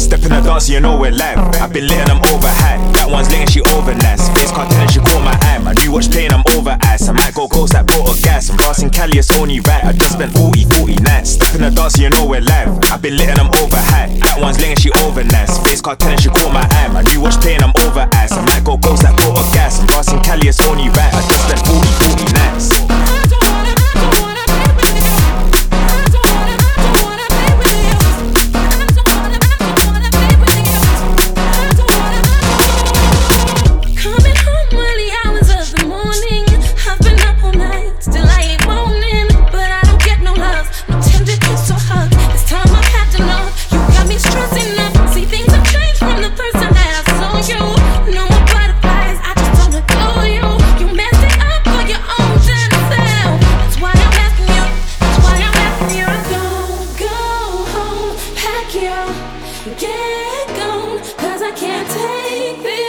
Step in the dance, you know we're live. I've been letting them over high. That one's laying, she over nice. Face cartel and she caught my eye. My new watch playing, I'm over ice. I might go ghost like Boat of Gas. I'm dancing Cali, it's only right. I just spent 40 nights. Step in the dance, you know we're live. I've been letting them over high. That one's laying, she over nice. Face cartel and she caught my eye. My new watch playing, I'm over ice. I might go ghost like Boat of Gas. I'm dancing Cali, it's only right. I just spent 40 nights. Get gone, 'cause I can't take this.